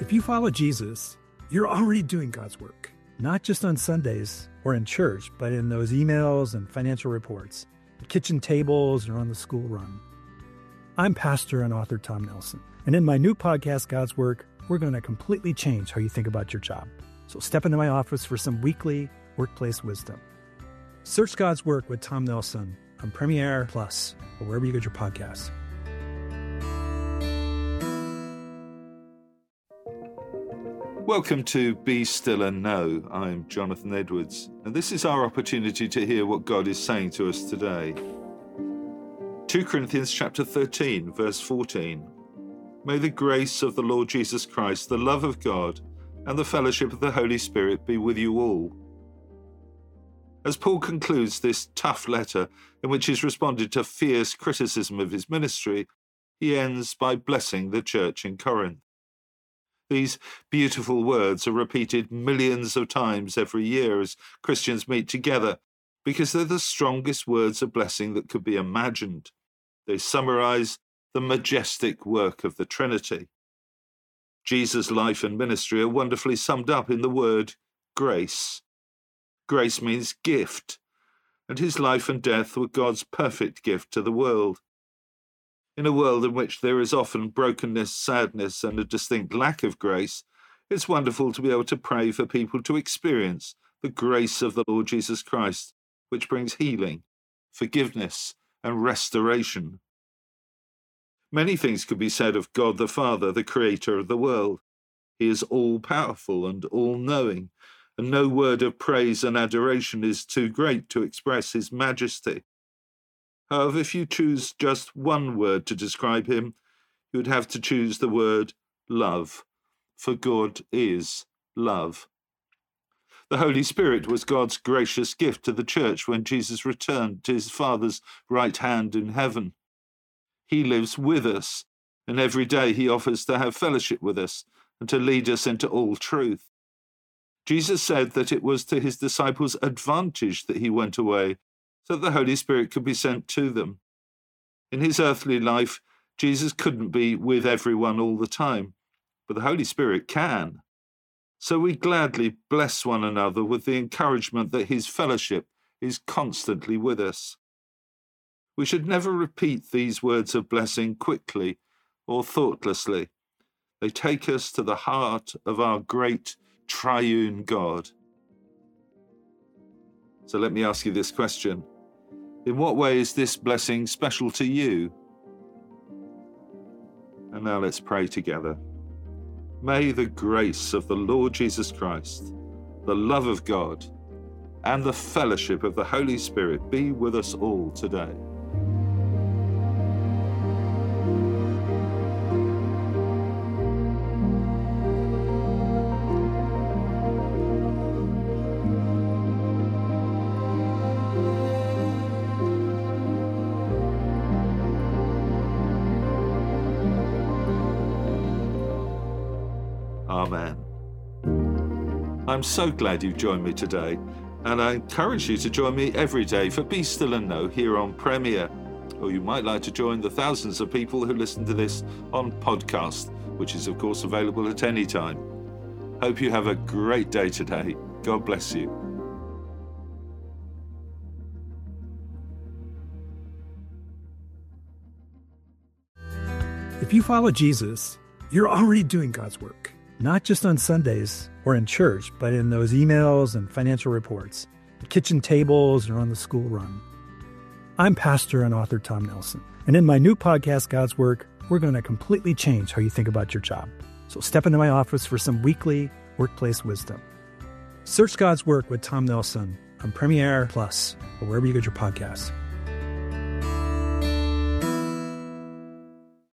If you follow Jesus, you're already doing God's work, not just on Sundays or in church, but in those emails and financial reports, the kitchen tables, or on the school run. I'm pastor and author Tom Nelson, and in my new podcast, God's Work, we're going to completely change how you think about your job. So step into my office for some weekly workplace wisdom. Search God's Work with Tom Nelson on Premiere Plus or wherever you get your podcasts. Welcome to Be Still and Know. I'm Jonathan Edwards, and this is our opportunity to hear what God is saying to us today. 2 Corinthians chapter 13, verse 14. May the grace of the Lord Jesus Christ, the love of God, and the fellowship of the Holy Spirit be with you all. As Paul concludes this tough letter, in which he's responded to fierce criticism of his ministry, he ends by blessing the church in Corinth. These beautiful words are repeated millions of times every year as Christians meet together, because they're the strongest words of blessing that could be imagined. They summarize the majestic work of the Trinity. Jesus' life and ministry are wonderfully summed up in the word grace. Grace means gift, and his life and death were God's perfect gift to the world. In a world in which there is often brokenness, sadness, and a distinct lack of grace, it's wonderful to be able to pray for people to experience the grace of the Lord Jesus Christ, which brings healing, forgiveness, and restoration. Many things could be said of God the Father, the creator of the world. He is all-powerful and all-knowing, and no word of praise and adoration is too great to express his majesty. However, if you choose just one word to describe him, you would have to choose the word love, for God is love. The Holy Spirit was God's gracious gift to the church when Jesus returned to his Father's right hand in heaven. He lives with us, and every day he offers to have fellowship with us and to lead us into all truth. Jesus said that it was to his disciples' advantage that he went away, so that the Holy Spirit could be sent to them. In his earthly life, Jesus couldn't be with everyone all the time, but the Holy Spirit can. So we gladly bless one another with the encouragement that his fellowship is constantly with us. We should never repeat these words of blessing quickly or thoughtlessly. They take us to the heart of our great triune God. So let me ask you this question. In what way is this blessing special to you? And now let's pray together. May the grace of the Lord Jesus Christ, the love of God, and the fellowship of the Holy Spirit be with us all today. Amen. I'm so glad you've joined me today, and I encourage you to join me every day for Be Still and Know here on Premiere. Or you might like to join the thousands of people who listen to this on podcast, which is of course available at any time. Hope you have a great day today. God bless you. If you follow Jesus, you're already doing God's work, not just on Sundays or in church, but in those emails and financial reports, the kitchen tables, or on the school run. I'm pastor and author Tom Nelson, and in my new podcast, God's Work, we're going to completely change how you think about your job. So step into my office for some weekly workplace wisdom. Search God's Work with Tom Nelson on Premiere Plus or wherever you get your podcasts.